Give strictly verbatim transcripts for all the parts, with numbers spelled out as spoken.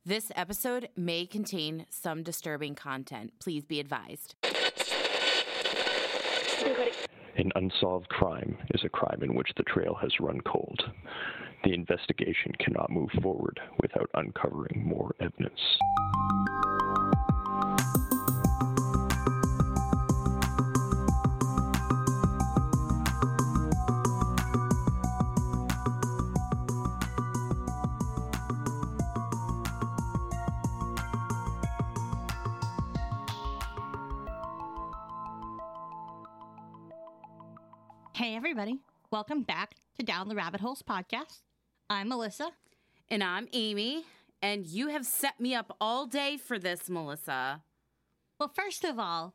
This episode may contain some disturbing content. Please be advised. An unsolved crime is a crime in which the trail has run cold. The investigation cannot move forward without uncovering more evidence. Hey everybody, welcome back to Down the Rabbit Holes podcast. I'm Melissa. And I'm Amy, and you have set me up all day for this, Melissa. Well, first of all,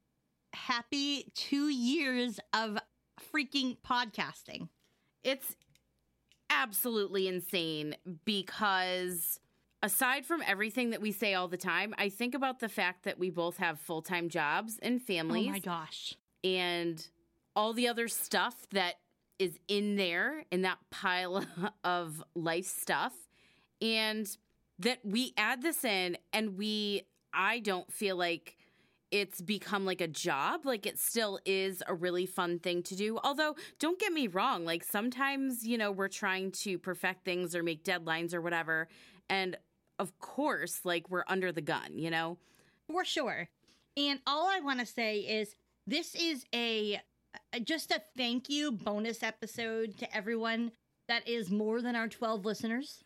happy two years of freaking podcasting. It's absolutely insane because aside from everything that we say all the time, I think about the fact that we both have full-time jobs and families. Oh my gosh. And all the other stuff that is in there, in that pile of life stuff, and that we add this in and we, I don't feel like it's become like a job. Like it still is a really fun thing to do. Although, don't get me wrong, like sometimes, you know, we're trying to perfect things or make deadlines or whatever. And of course, like we're under the gun, you know? For sure. And all I want to say is this is a just a thank you bonus episode to everyone that is more than our twelve listeners.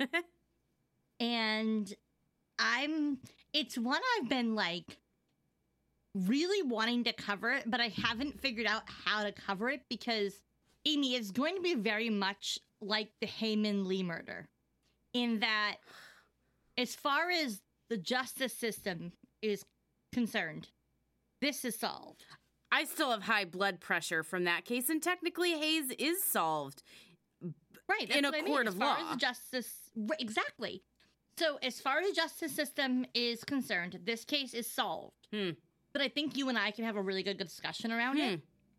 And I'm, it's one I've been like really wanting to cover it, but I haven't figured out how to cover it because, Amy, it's going to be very much like the Hae Min Lee murder in that as far as the justice system is concerned, this is solved. I still have high blood pressure from that case, and technically Hayes is solved, right? In a I court mean. of as far law. As the justice, right, exactly. So, as far as the justice system is concerned, this case is solved. Hmm. But I think you and I can have a really good discussion around Hmm. it.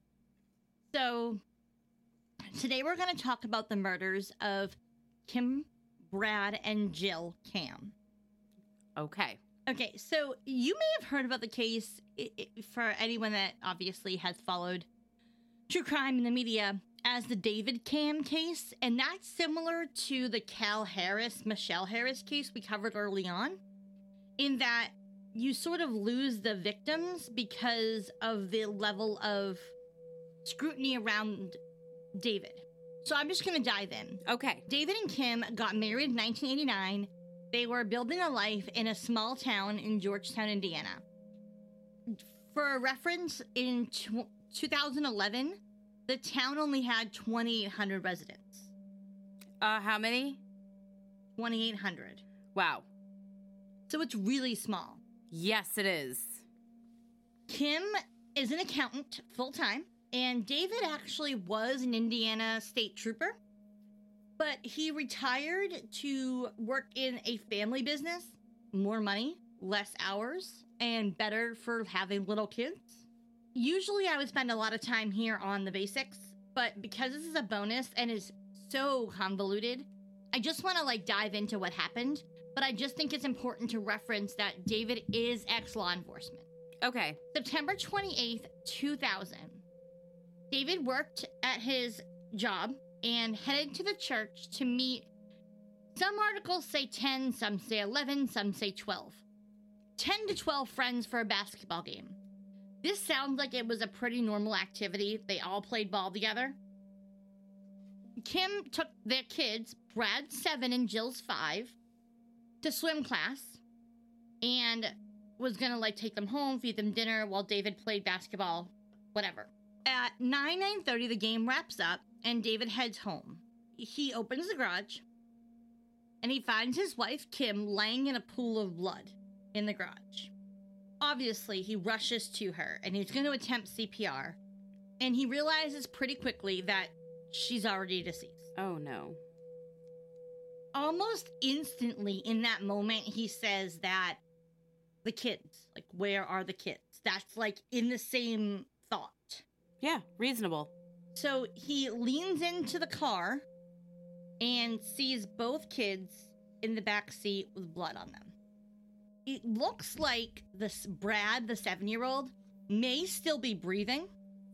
So, today we're going to talk about the murders of Kim, Brad, and Jill Kam. Okay. Okay, so you may have heard about the case I- I- for anyone that obviously has followed true crime in the media as the David Kam case, and that's similar to the Cal Harris, Michelle Harris case we covered early on, in that you sort of lose the victims because of the level of scrutiny around David. So I'm just going to dive in. Okay. David and Kim got married in nineteen eighty-nine. They were building a life in a small town in Georgetown, Indiana. For a reference, in tw- two thousand eleven, the town only had twenty-eight hundred residents. Uh, how many? twenty-eight hundred. Wow. So it's really small. Yes, it is. Kim is an accountant full-time, and David actually was an Indiana state trooper. But he retired to work in a family business, more money, less hours, and better for having little kids. Usually I would spend a lot of time here on the basics, but because this is a bonus and is so convoluted, I just want to like dive into what happened, but I just think it's important to reference that David is ex-law enforcement. Okay. September twenty-eighth, two thousand. David worked at his job and headed to the church to meet, some articles say ten, some say eleven, some say twelve. ten to twelve friends for a basketball game. This sounds like it was a pretty normal activity. They all played ball together. Kim took their kids, Brad's seven and Jill's five, to swim class and was gonna like take them home, feed them dinner while David played basketball, whatever. At nine, nine thirty, the game wraps up, and David heads home. He opens the garage, and he finds his wife, Kim, laying in a pool of blood in the garage. Obviously, he rushes to her, and he's going to attempt C P R, and he realizes pretty quickly that she's already deceased. Oh, no. Almost instantly in that moment, he says that the kids, like, where are the kids? That's, like, in the same thought. Yeah, reasonable. So he leans into the car and sees both kids in the back seat with blood on them. It looks like this Brad, the seven-year-old, may still be breathing,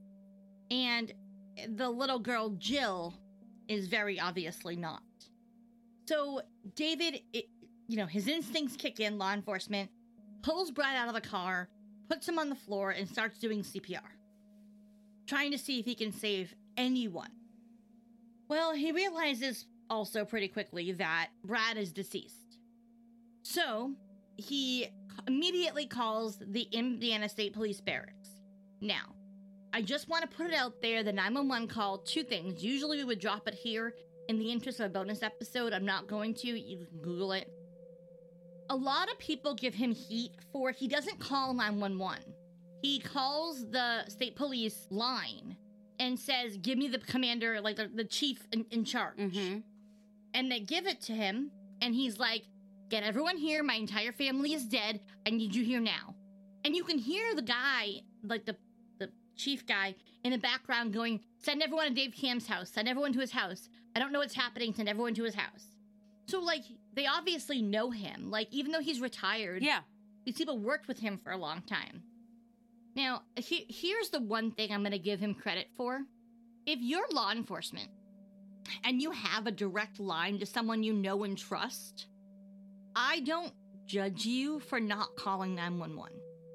and the little girl, Jill, is very obviously not. So David, it, you know, his instincts kick in, law enforcement, pulls Brad out of the car, puts him on the floor, and starts doing C P R, trying to see if he can save anyone. Well, he realizes also pretty quickly that Brad is deceased. So he immediately calls the Indiana State Police Barracks. Now, I just want to put it out there, the nine one one call, two things. Usually we would drop it here in the interest of a bonus episode. I'm not going to. You can Google it. A lot of people give him heat for he doesn't call nine one one. He calls the state police line and says, give me the commander, like the, the chief in, in charge. Mm-hmm. And they give it to him, and he's like, get everyone here. My entire family is dead. I need you here now. And you can hear the guy, like the, the chief guy, in the background going, send everyone to Dave Cam's house. Send everyone to his house. I don't know what's happening. Send everyone to his house. So, like, they obviously know him. Like, even though he's retired, yeah, these people worked with him for a long time. Now, he, here's the one thing I'm going to give him credit for. If you're law enforcement and you have a direct line to someone you know and trust, I don't judge you for not calling nine one one.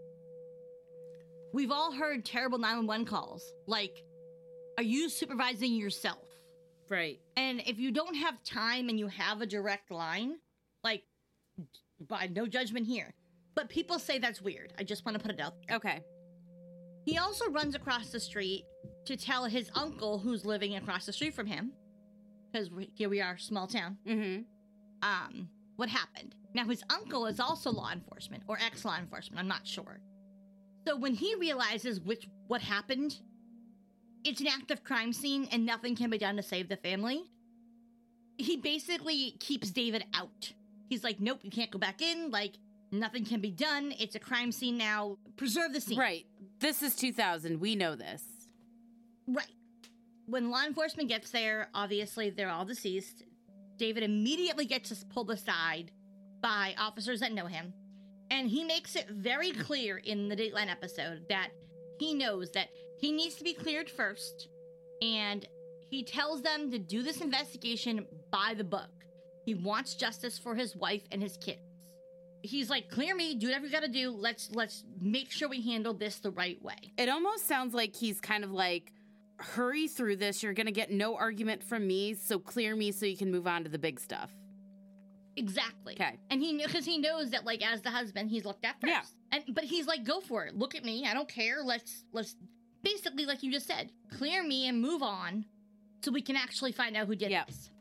We've all heard terrible nine one one calls. Like, are you supervising yourself? Right. And if you don't have time and you have a direct line, like, by no judgment here. But people say that's weird. I just want to put it out there. Okay. He also runs across the street to tell his uncle, who's living across the street from him, because here we are, small town, Mm-hmm. um, what happened. Now, his uncle is also law enforcement, or ex-law enforcement, I'm not sure. So when he realizes which what happened, it's an active crime scene and nothing can be done to save the family, he basically keeps David out. He's like, nope, you can't go back in, like, nothing can be done, it's a crime scene now, preserve the scene. Right. This is two thousand, we know this. Right. When law enforcement gets there, obviously they're all deceased. David immediately gets pulled aside by officers that know him. And he makes it very clear in the Dateline episode that he knows that he needs to be cleared first. And he tells them to do this investigation by the book. He wants justice for his wife and his kids. He's like, clear me, do whatever you gotta do. Let's let's make sure we handle this the right way. It almost sounds like he's kind of like, hurry through this. You're going to get no argument from me, so clear me so you can move on to the big stuff. Exactly. Okay. And he because he knows that, like, as the husband, he's looked at first. Yeah. And but he's like, go for it. Look at me. I don't care. Let's let's basically, like you just said, clear me and move on, so we can actually find out who did Yep. this.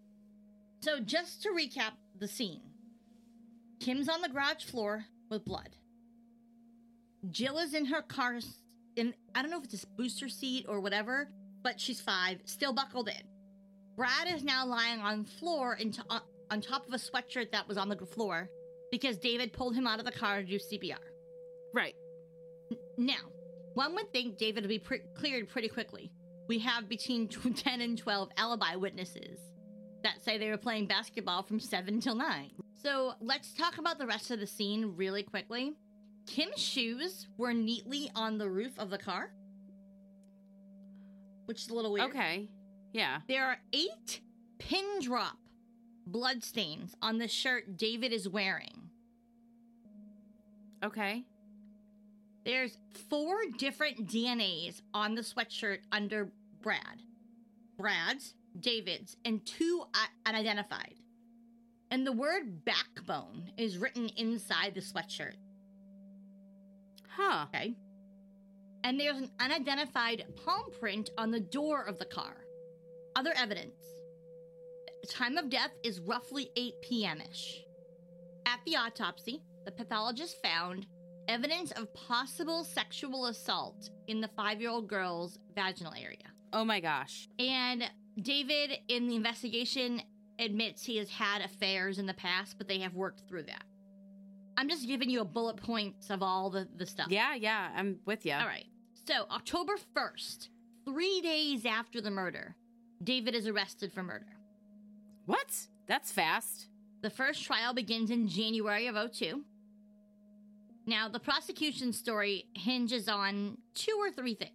So just to recap the scene, Kim's on the garage floor with blood. Jill is in her car, in I don't know if it's a booster seat or whatever, but she's five, still buckled in. Brad is now lying on the floor in to, uh, on top of a sweatshirt that was on the floor because David pulled him out of the car to do C P R. Right. N- now, one would think David would be pre- cleared pretty quickly. We have between ten and twelve alibi witnesses that say they were playing basketball from seven till nine. So let's talk about the rest of the scene really quickly. Kim's shoes were neatly on the roof of the car, which is a little weird. Okay. Yeah. There are eight pin drop bloodstains on the shirt David is wearing. Okay. There's four different D N As on the sweatshirt under Brad. Brad's, David's, and two unidentified. And the word backbone is written inside the sweatshirt. Huh. Okay. And there's an unidentified palm print on the door of the car. Other evidence. The time of death is roughly eight p.m.-ish. At the autopsy, the pathologist found evidence of possible sexual assault in the five-year-old girl's vaginal area. Oh my gosh. And David, in the investigation, admits he has had affairs in the past, but they have worked through that. I'm just giving you a bullet points of all the, the stuff. Yeah, yeah, I'm with you. All right. So, October first, three days after the murder, David is arrested for murder. What? That's fast. The first trial begins in January of oh two. Now, the prosecution story hinges on two or three things.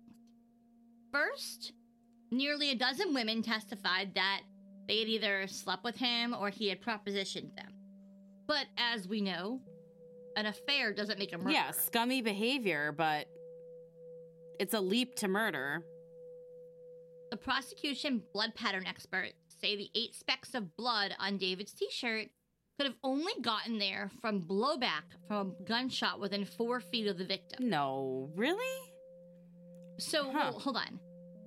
First, nearly a dozen women testified that they had either slept with him or he had propositioned them. But as we know, an affair doesn't make a murder. Yeah, scummy behavior, but it's a leap to murder. The prosecution blood pattern experts say the eight specks of blood on David's t-shirt could have only gotten there from blowback from a gunshot within four feet of the victim. No, really? So, Huh. well, hold on.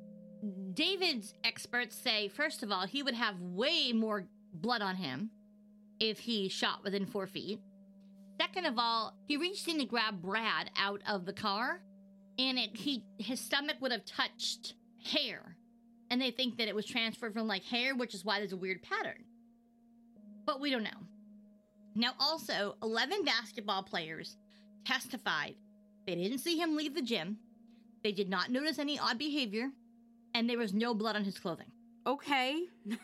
David's experts say, first of all, he would have way more blood on him if he shot within four feet. Second of all, he reached in to grab Brad out of the car, and it, he his stomach would have touched hair. And they think that it was transferred from, like, hair, which is why there's a weird pattern. But we don't know. Now, also, eleven basketball players testified they didn't see him leave the gym, they did not notice any odd behavior, and there was no blood on his clothing. Okay.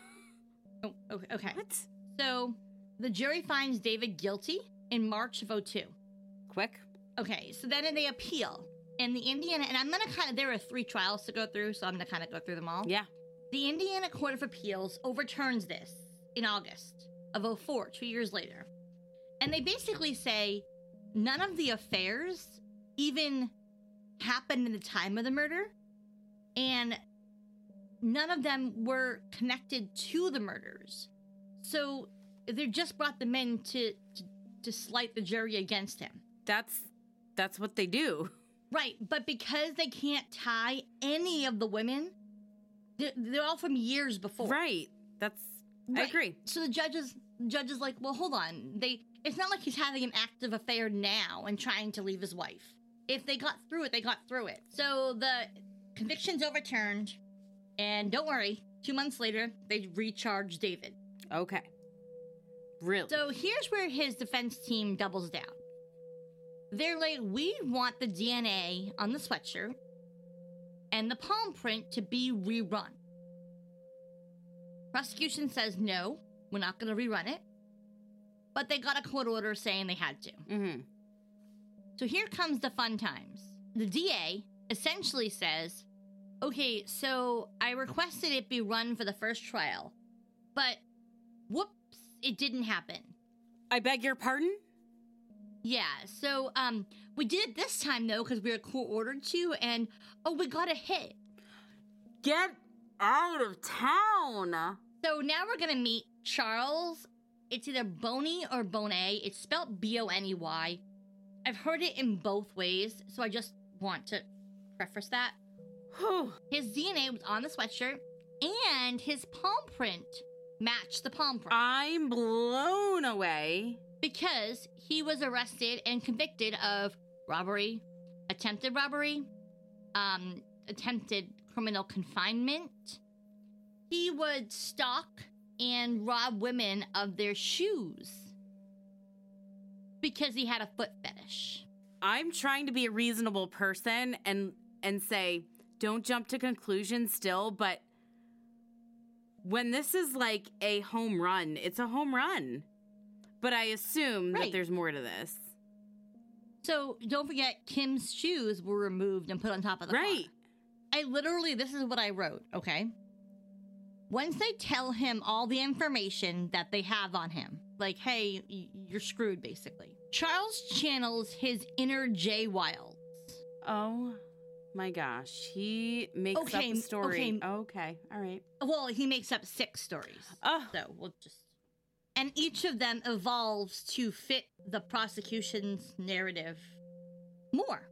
Oh, okay. okay. What? So, the jury finds David guilty in March of oh two. Quick. Okay, so then they appeal. And the Indiana, and I'm going to kind of, there are three trials to go through, so I'm going to kind of go through them all. Yeah. The Indiana Court of Appeals overturns this in August of oh four, two years later. And they basically say none of the affairs even happened in the time of the murder, and none of them were connected to the murders. So they just brought them in to, to, to slight the jury against him. That's that's what they do. Right, but because they can't tie any of the women, they're, they're all from years before. Right. That's I Right. agree. So the judges, judge is like, well, hold on. They, it's not like he's having an active affair now and trying to leave his wife. If they got through it, they got through it. So the conviction's overturned, and don't worry, two months later, they recharge David. Okay. Really? So here's where his defense team doubles down. They're like, we want the D N A on the sweatshirt and the palm print to be rerun. Prosecution says, no, we're not going to rerun it. But they got a court order saying they had to. Mm-hmm. So here comes the fun times. The D A essentially says, okay, so I requested it be run for the first trial, but whoops, it didn't happen. I beg your pardon? Yeah, so um, we did it this time, though, because we were court ordered to, and, oh, we got a hit. Get out of town. So now we're going to meet Charles. It's either Boney or Bonet. It's spelled B O N E Y. I've heard it in both ways, so I just want to preface that. Whew. His D N A was on the sweatshirt, and his palm print matched the palm print. I'm blown away. Because he was arrested and convicted of robbery, attempted robbery, um, attempted criminal confinement. He would stalk and rob women of their shoes because he had a foot fetish. I'm trying to be a reasonable person and and say, don't jump to conclusions still, but when this is like a home run, it's a home run. But I assume Right. that there's more to this. So don't forget, Kim's shoes were removed and put on top of the Right. car. I literally, this is what I wrote, okay? Once they tell him all the information that they have on him, like, hey, y- you're screwed, basically. Charles channels his inner Jay Wilds. Oh my gosh. He makes Okay, up a story. okay. Okay. All right. Well, he makes up six stories. Oh. So we'll just... And each of them evolves to fit the prosecution's narrative more.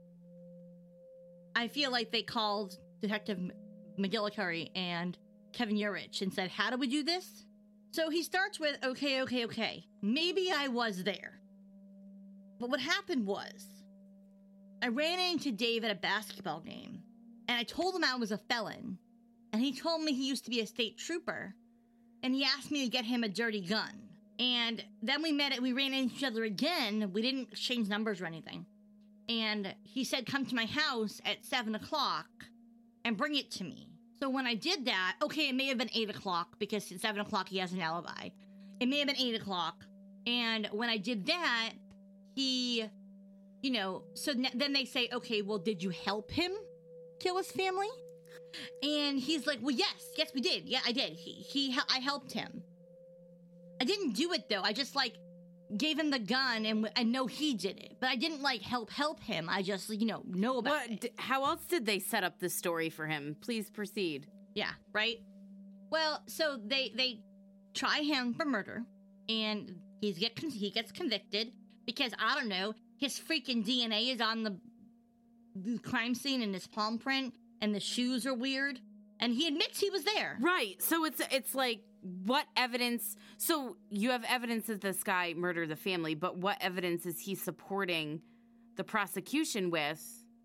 I feel like they called Detective M- McGillicuddy and Kevin Urich and said, how do we do this? So he starts with, okay, okay, okay, maybe I was there. But what happened was, I ran into Dave at a basketball game, and I told him I was a felon, and he told me he used to be a state trooper, and he asked me to get him a dirty gun. And then we met it, we ran into each other again. We didn't exchange numbers or anything. And he said, come to my house at seven o'clock and bring it to me. So when I did that, okay, it may have been eight o'clock because at seven o'clock he has an alibi. It may have been eight o'clock. And when I did that, he, you know, so n- then they say, okay, well, did you help him kill his family? And he's like, well, yes, yes, we did. Yeah, I did. He, he, I helped him. I didn't do it though. I just like gave him the gun, and I know he did it, but I didn't like help help him. I just, you know, know about What, it. d- how else did they set up the story for him? Please proceed. Yeah, right. Well, so they they try him for murder, and he's get con- he gets convicted because I don't know, his freaking D N A is on the, the crime scene and his palm print, and the shoes are weird, and he admits he was there. Right. So it's it's like, what evidence? So you have evidence that this guy murdered the family, but what evidence is he supporting the prosecution with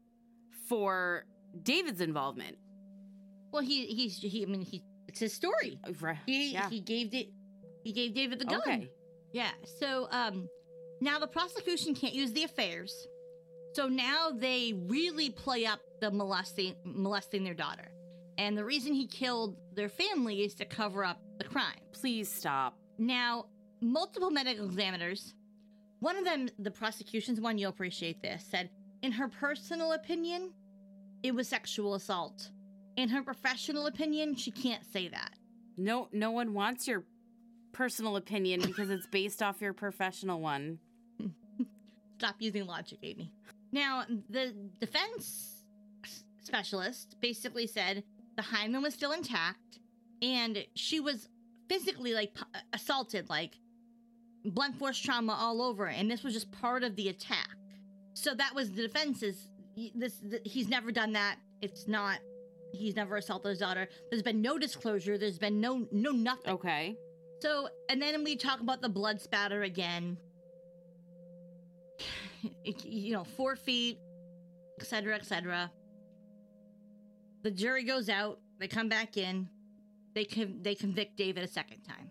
for David's involvement? Well, he he's he. I mean, he it's his story. Right. He Yeah. he gave it. He gave David the gun. Okay. Yeah. So um, now the prosecution can't use the affairs. So now they really play up the molesting molesting their daughter, and the reason he killed their family is to cover up the crime. Please stop. Now, multiple medical examiners, one of them, the prosecution's one, you'll appreciate this, said, in her personal opinion, it was sexual assault. In her professional opinion, she can't say that. No, no one wants your personal opinion because it's based off your professional one. Stop using logic, Amy. Now, the defense specialist basically said the hymen was still intact, and she was physically, like, p- assaulted, like, blunt force trauma all over, and this was just part of the attack. So that was the defense's, this, th- he's never done that, it's not, he's never assaulted his daughter, there's been no disclosure, there's been no, no nothing. Okay. So, and then we talk about the blood spatter again. It- you know, four feet, et cetera, et cetera. The jury goes out. They come back in. They con- they convict David a second time.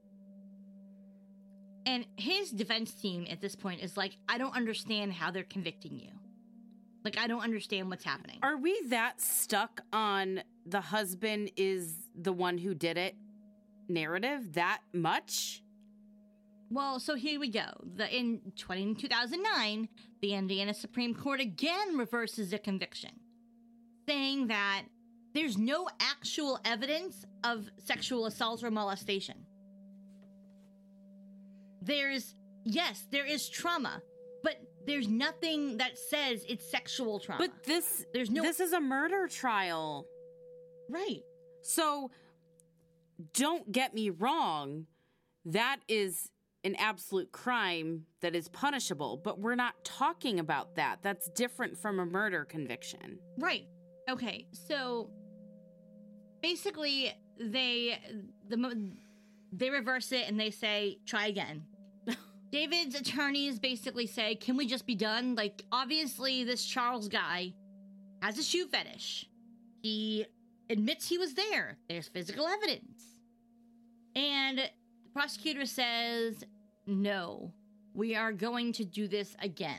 And his defense team at this point is like, I don't understand how they're convicting you. Like, I don't understand what's happening. Are we that stuck on the husband is the one who did it narrative that much? Well, so here we go. The, in twenty, two thousand nine, the Indiana Supreme Court again reverses the conviction, saying that there's no actual evidence of sexual assault or molestation. There's, yes, there is trauma, but there's nothing that says it's sexual trauma. But this There's no- this is a murder trial. Right. So don't get me wrong, that is an absolute crime that is punishable, but we're not talking about that. That's different from a murder conviction. Right. Okay. So basically, they the mo- they reverse it and they say try again. David's attorneys basically say, "Can we just be done?" Like, obviously, this Charles guy has a shoe fetish. He admits he was there. There's physical evidence, and the prosecutor says, "No, we are going to do this again."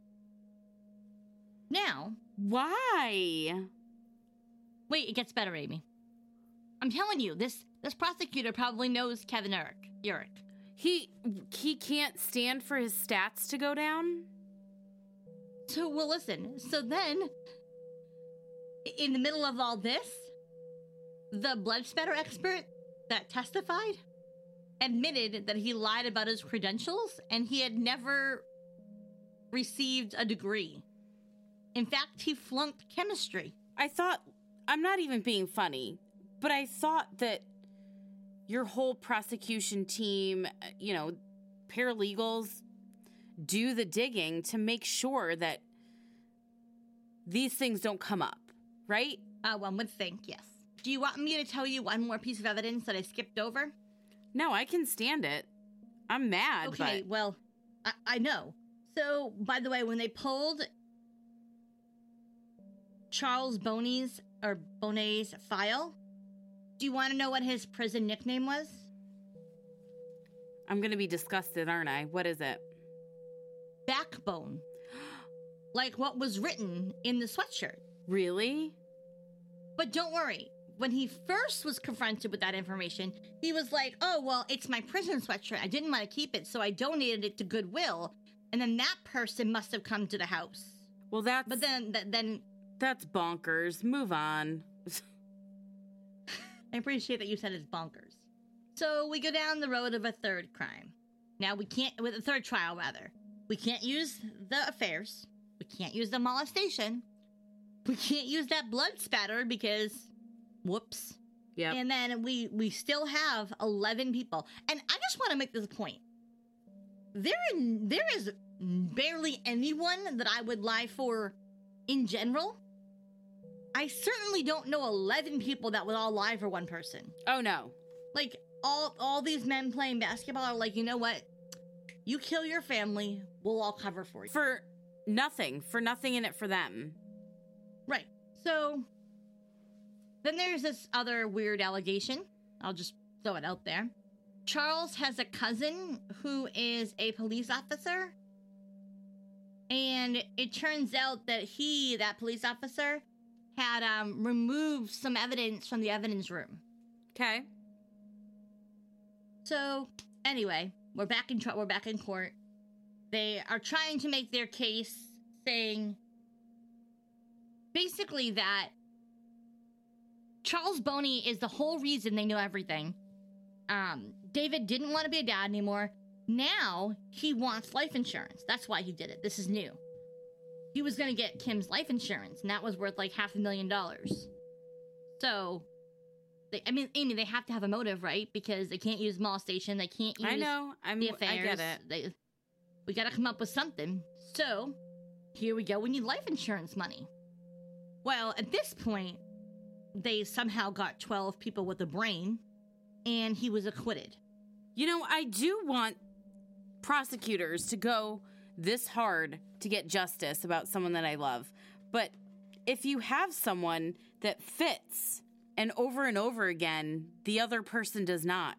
Now, Why? wait, it gets better, Amy. I'm telling you, this this prosecutor probably knows Kevin Urich. Urich. He he can't stand for his stats to go down? So, well, listen. So then, in the middle of all this, the blood spatter expert that testified admitted that he lied about his credentials and he had never received a degree. In fact, he flunked chemistry. I thought, I'm not even being funny, but I thought that your whole prosecution team, you know, paralegals, do the digging to make sure that these things don't come up, right? Uh, one would think, yes. Do you want me to tell you one more piece of evidence that I skipped over? No, I can stand it. I'm mad, Okay, but well, I, I know. So, by the way, when they pulled Charles Boney's or Bonet's file, do you want to know what his prison nickname was? I'm going to be disgusted, aren't I? What is it? Backbone. Like what was written in the sweatshirt. Really? But don't worry. when he first was confronted with that information, he was like, oh, well, it's my prison sweatshirt. I didn't want to keep it, so I donated it to Goodwill. And then that person must have come to the house. Well, that's... But then... Th- then That's bonkers. Move on. I appreciate that you said it's bonkers. So we go down the road of a third crime. Now we can't... With a third trial, rather. We can't use the affairs. We can't use the molestation. We can't use that blood spatter because... Whoops. Yeah. And then we, we still have eleven people. And I just want to make this point. There, there is barely anyone that I would lie for in general. I certainly don't know eleven people that would all lie for one person. Oh, no. Like, all, all these men playing basketball are like, you know what? You kill your family, we'll all cover for you. For nothing. For nothing in it for them. Right. So... Then there's this other weird allegation. I'll just throw it out there. Charles has a cousin who is a police officer. And it turns out that he, that police officer, had um, removed some evidence from the evidence room. Okay. So, anyway, we're back in tr- we're back in court. They are trying to make their case, saying basically that Charles Boney is the whole reason they know everything. Um, David didn't want to be a dad anymore. Now he wants life insurance. That's why he did it. This is new. He was going to get Kim's life insurance, and that was worth like half a million dollars. So, they, I mean, Amy, they have to have a motive, right? Because they can't use molestation. They can't use I know. I'm, the affairs. I get it. They, we got to come up with something. So, here we go. We need life insurance money. Well, at this point, they somehow got twelve people with a brain, and he was acquitted. You know, I do want prosecutors to go this hard to get justice about someone that I love. But if you have someone that fits, and over and over again, the other person does not,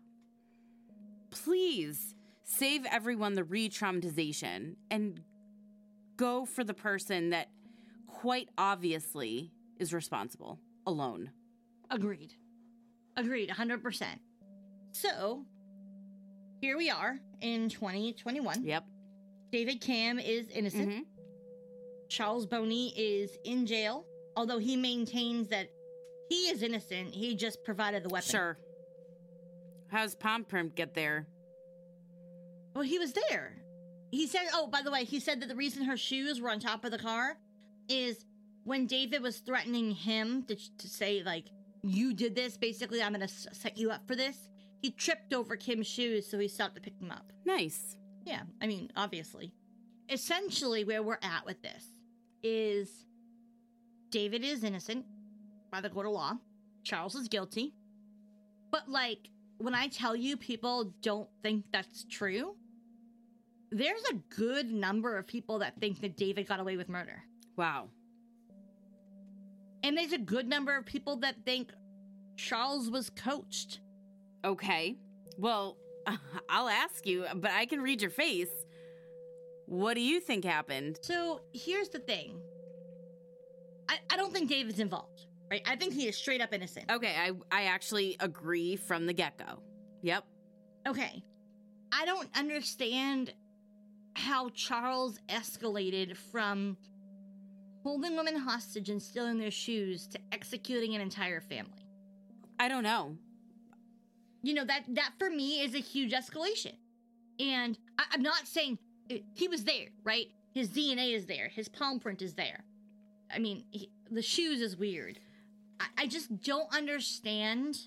please save everyone the re-traumatization and go for the person that quite obviously is responsible. Alone. Agreed. Agreed, one hundred percent. So, here we are in twenty twenty-one. Yep. David Camm is innocent. Mm-hmm. Charles Boney is in jail, although he maintains that he is innocent. He just provided the weapon. Sure. How's Pomprint get there? Well, he was there. He said, oh, by the way, he said that the reason her shoes were on top of the car is when David was threatening him to, to say, like, you did this, basically, I'm going to set you up for this, he tripped over Kim's shoes, so he stopped to pick them up. Nice. Yeah, I mean, obviously. Essentially, where we're at with this is David is innocent by the court of law. Charles is guilty. But, like, when I tell you people don't think that's true, there's a good number of people that think that David got away with murder. Wow. And there's a good number of people that think Charles was coached. Okay. Well, I'll ask you, but I can read your face. What do you think happened? So, here's the thing. I, I don't think David's involved, right? I think he is straight up innocent. Okay, I, I actually agree from the get-go. Yep. Okay. I don't understand how Charles escalated from holding women hostage and stealing their shoes to executing an entire family. I don't know. You know, that, that for me is a huge escalation. And I, I'm not saying it, he was there, right? His D N A is there. His palm print is there. I mean, he, the shoes is weird. I, I just don't understand.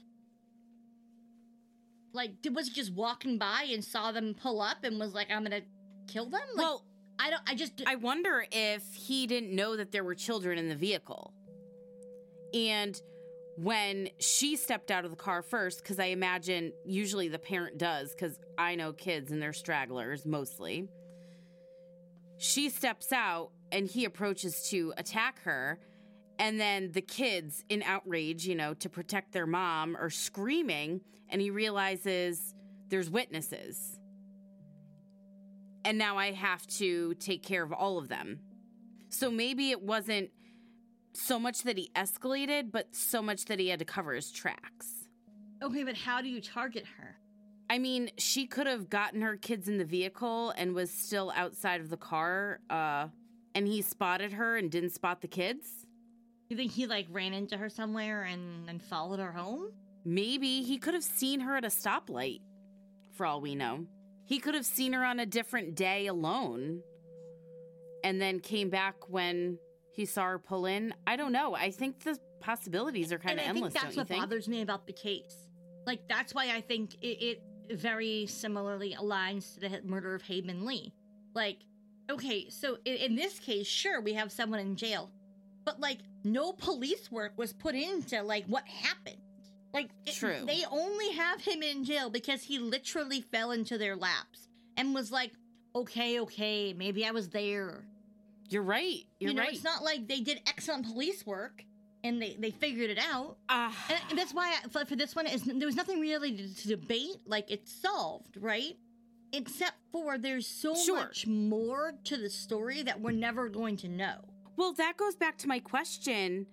Like, did, was he just walking by and saw them pull up and was like, I'm gonna kill them? Like, Well, I don't, I just... I wonder if he didn't know that there were children in the vehicle. And when she stepped out of the car first, because I imagine usually the parent does, because I know kids and they're stragglers mostly. She steps out and he approaches to attack her. And then the kids, in outrage, you know, to protect their mom, are screaming. And he realizes there's witnesses. And now I have to take care of all of them. So maybe it wasn't so much that he escalated, but so much that he had to cover his tracks. Okay, but how do you target her? I mean, she could have gotten her kids in the vehicle and was still outside of the car, uh, and he spotted her and didn't spot the kids. You think he, like, ran into her somewhere and, and followed her home? Maybe. He could have seen her at a stoplight, for all we know. He could have seen her on a different day alone and then came back when he saw her pull in. I don't know. I think the possibilities are kind of endless, don't you think? And I think that's what bothers me about the case. Like, that's why I think it, it very similarly aligns to the murder of Hae-Min Lee. Like, okay, so in, in this case, sure, we have someone in jail. But, like, no police work was put into, like, what happened. Like, it, True. They only have him in jail because he literally fell into their laps and was like, okay, okay, maybe I was there. You're right. You're you know, right. It's not like they did excellent police work and they, they figured it out. Uh, and, and that's why I, for, for this one, is there was nothing really to, to debate. Like, it's solved, right? Except for there's so Sure. much more to the story that we're never going to know. Well, that goes back to my question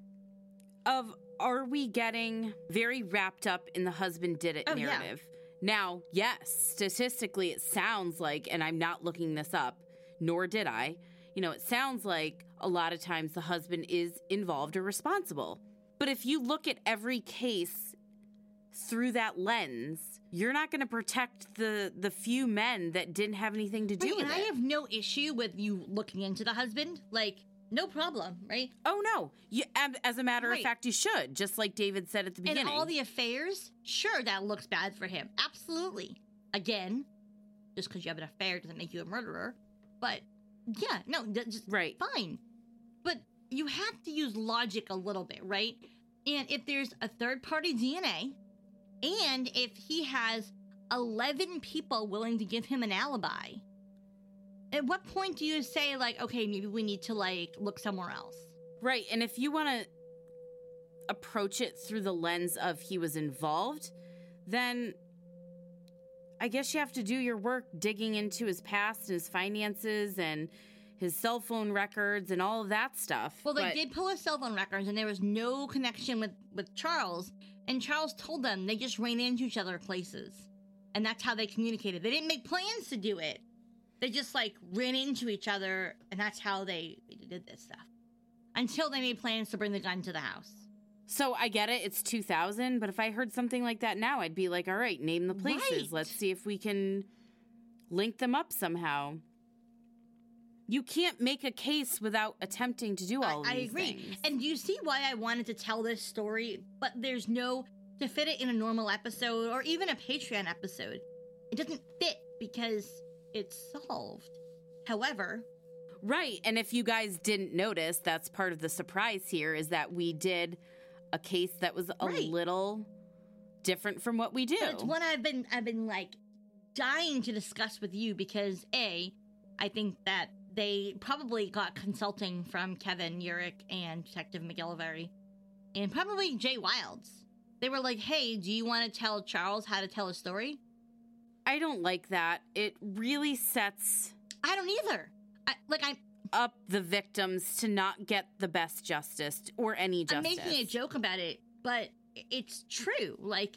of, are we getting very wrapped up in the husband did it Oh, yeah. narrative? Now, yes, statistically it sounds like, and I'm not looking this up, nor did I, you know, it sounds like a lot of times the husband is involved or responsible. But if you look at every case through that lens, you're not going to protect the the few men that didn't have anything to do Right, with and it. I have no issue with you looking into the husband. Like, no problem, right? Oh, no. You, ab- as a matter Right. of fact, you should, just like David said at the beginning. And all the affairs, sure, that looks bad for him. Absolutely. Again, just because you have an affair doesn't make you a murderer. But, yeah, no, that's just Right. fine. But you have to use logic a little bit, right? And if there's a third-party D N A, and if he has eleven people willing to give him an alibi, at what point do you say, like, okay, maybe we need to, like, look somewhere else? Right, and if you want to approach it through the lens of he was involved, then I guess you have to do your work digging into his past and his finances and his cell phone records and all of that stuff. Well, they But- did pull his cell phone records, and there was no connection with, with Charles. And Charles told them they just ran into each other places. And that's how they communicated. They didn't make plans to do it. They just, like, ran into each other, and that's how they, they did this stuff. Until they made plans to bring the gun to the house. So I get it, it's two thousand, but if I heard something like that now, I'd be like, all right, name the places. Right. Let's see if we can link them up somehow. You can't make a case without attempting to do all I, of I these agree. things. And you see why I wanted to tell this story, but there's no, to fit it in a normal episode or even a Patreon episode, it doesn't fit because it's solved. However, Right, and if you guys didn't notice, that's part of the surprise here is that we did a case that was a Right. little different from what we do. but it's one I've been, I've been like dying to discuss with you because A, I think that they probably got consulting from Kevin Urich and Detective McGillivray and probably Jay Wilds. They were like, hey, do you want to tell Charles how to tell a story? I don't like that. It really sets I don't either. I, like, I'm, up the victims to not get the best justice or any I'm justice. making a joke about it, but it's true. Like,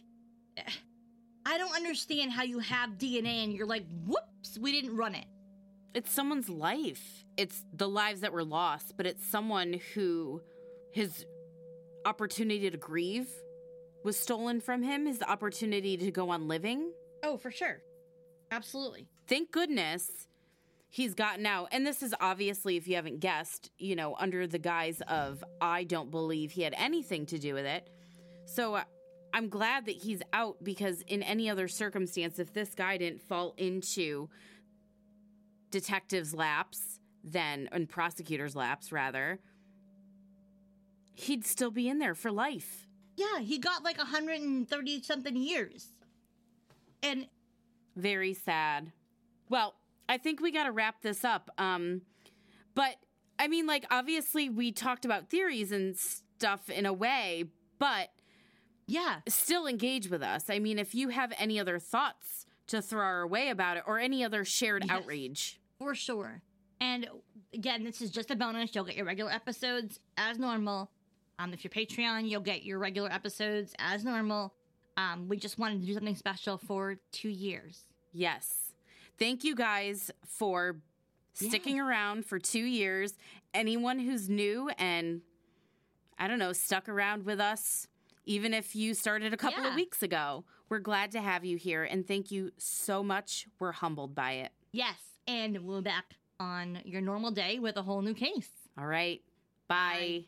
I don't understand how you have D N A and you're like, whoops, we didn't run it. It's someone's life. It's the lives that were lost, but it's someone who his opportunity to grieve was stolen from him, his opportunity to go on living. Oh, for sure. Absolutely. Thank goodness he's gotten out. And this is obviously, if you haven't guessed, you know, under the guise of, I don't believe he had anything to do with it. So uh, I'm glad that he's out because in any other circumstance, if this guy didn't fall into detectives' laps, then, and prosecutors' laps, rather, he'd still be in there for life. Yeah, he got like one hundred thirty something years. And Very sad. Well, I think we got to wrap this up. Um, but, I mean, like, obviously we talked about theories and stuff in a way, but yeah, still engage with us. I mean, if you have any other thoughts to throw our way about it or any other shared Yes. outrage. for sure. And again, this is just a bonus. You'll get your regular episodes as normal. Um, if you're Patreon, you'll get your regular episodes as normal. Um, we just wanted to do something special for two years. Yes. Thank you guys for sticking yeah. around for two years. Anyone who's new and, I don't know, stuck around with us, even if you started a couple yeah. of weeks ago, we're glad to have you here. And thank you so much. We're humbled by it. Yes. And we'll be back on your normal day with a whole new case. All right. Bye. Bye.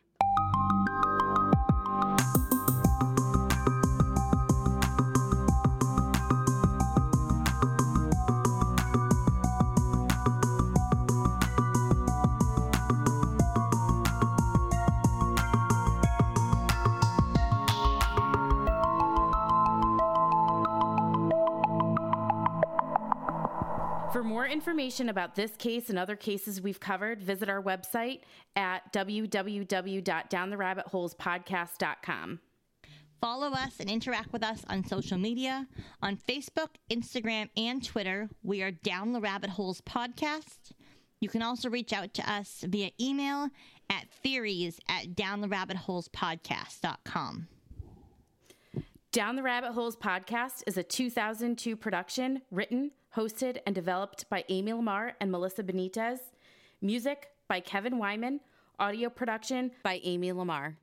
For more information about this case and other cases we've covered, visit our website at w w w dot down the rabbit holes podcast dot com. Follow us and interact with us on social media. On Facebook, Instagram, and Twitter, we are Down the Rabbit Holes Podcast. You can also reach out to us via email at theories at down the rabbit holes podcast dot com. Down the Rabbit Holes Podcast is a two thousand two production, written, hosted, and developed by Amy Lamar and Melissa Benitez. Music by Kevin Wyman. Audio production by Amy Lamar.